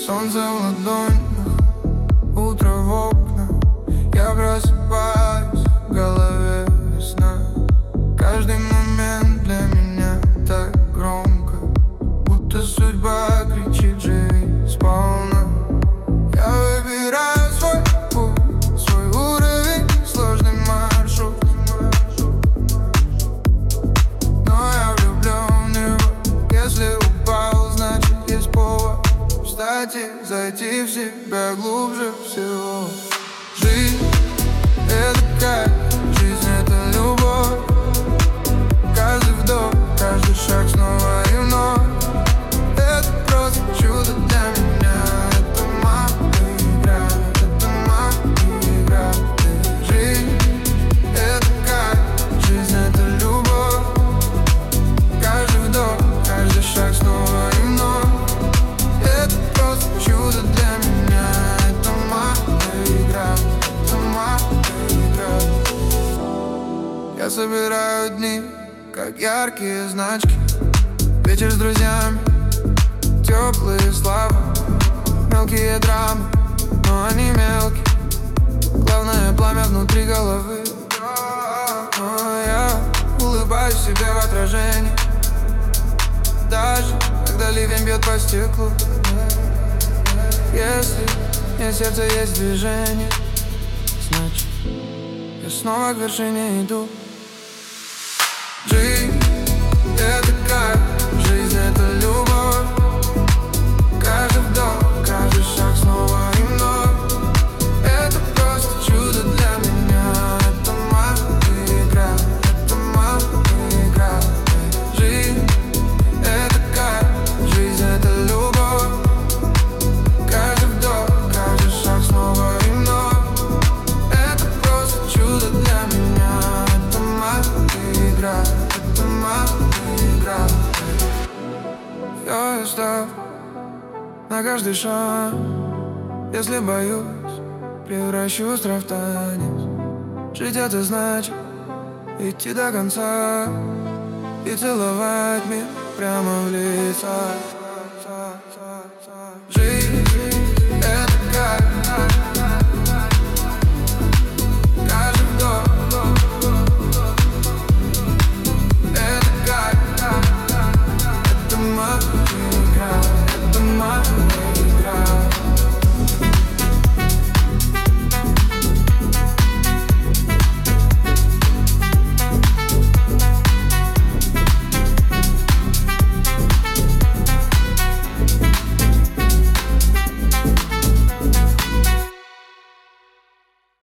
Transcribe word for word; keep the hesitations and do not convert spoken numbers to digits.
солнце в ладонях, утро в окна. Я просыпаюсь, в голове весна. Каждый момент для меня так громко, будто судьба кричит: живи сполна. Я выбираю свой путь, свой уровень, сложный маршрут. Но я влюблен в него. Если упал, значит есть повод встать и зайти в себя глубже всего. Жизнь — это кайф, жизнь — это любовь. Каждый вдох, каждый шаг снова и вновь. Это просто чудо для меня. Это моя игра, это моя игра. Жизнь — это кайф, жизнь — это любовь. Каждый вдох, каждый шаг снова и вновь. Это просто чудо для меня. Это моя игра, это моя игра. Я собираю дни, как яркие значки. Вечер с друзьями, теплые слова, мелкие драмы, но они мелкие. Главное пламя внутри головы. Но я улыбаюсь себе в отражении, даже когда ливень бьет по стеклу. Если нет сердца, есть движение, значит я снова к вершине иду. Жизнь — это кайф, жизнь — это любовь. Каждый вдох, каждый шаг снова и вновь. Это просто чудо для меня. Это моя игра, это моя игра. Жизнь — это кайф, жизнь — это любовь. Каждый вдох, каждый шаг снова и вновь. Это просто чудо для меня. Это моя игра, это моя игра. Я устал на каждый шаг. Если боюсь, превращу страх в танец. Жить — это значит идти до конца и целовать мир прямо в лицо.